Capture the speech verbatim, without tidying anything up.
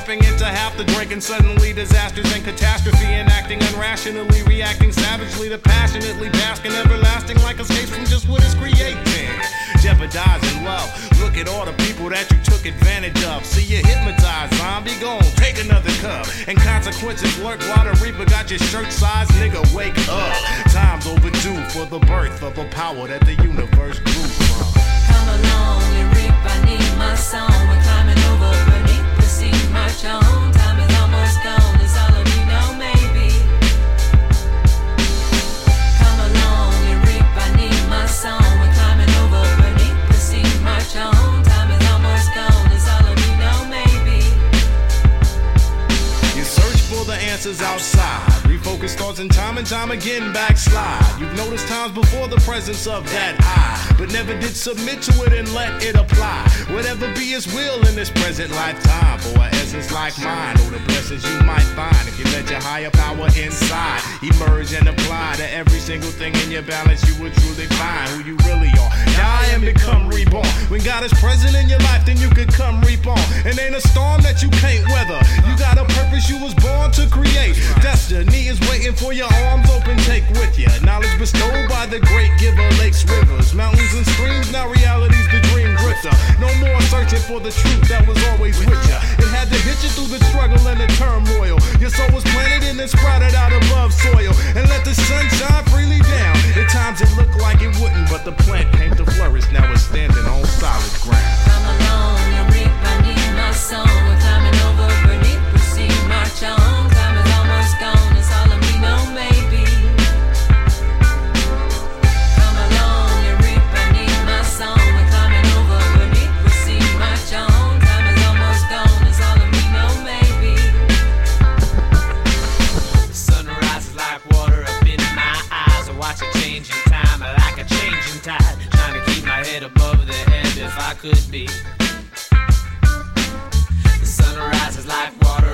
tapping into half the drink, and suddenly disasters and catastrophe, enacting unrationally, reacting savagely to passionately basking everlasting like escapes from just what is creating. Jeopardizing love. Look at all the people that you took advantage of. See you hypnotized, zombie, gone, take another cup. And consequences lurk while the reaper got your shirt size. Nigga, wake up. Time's overdue for the birth of a power that the universe grew from. Come along and reap, I need my song. We're climbing over beneath the sea, march on. Time is almost gone, it's all of me now, maybe. Come along and reap, I need my song. We're climbing over beneath the sea, march on. Time is almost gone, it's all of me now, maybe. You search for the answers outside. Refocus thoughts and time and time again backslide. You've noticed times before the presence of that I, but never did submit to it and let it apply. Whatever be his will in this present lifetime. For an essence like mine, oh, the blessings you might find if you let your higher power inside emerge and apply to every single thing in your balance. You will truly find who you really are. Die and become reborn. When God is present in your life, then you could come reap on. And ain't a storm that you can't weather. You got a purpose you was born to create. Destiny is waiting for your arms open. Take with you knowledge bestowed by the great giver. Lakes, rivers, mountains and streams. Now reality's the dream drifter. No more searching for the truth that was always with you. It had to hit you through the struggle and the turmoil. Your soul was planted and then sprouted out above soil. And let the sun shine freely down. At times it looked like it wouldn't, but the plant came to flourish. Now it's standing on solid ground. Come along and reap, I need my song. We're climbing over beneath the sea, march on. Time is almost gone, it's all of me now, maybe. Come along and reap, I need my song. We're climbing over beneath the sea, march on. Time is almost gone, it's all of me now, maybe. The sun rises like water up in my eyes. I watch it changing time like a changing tide. Trying to keep my head above the head if I could be. The sun rises like water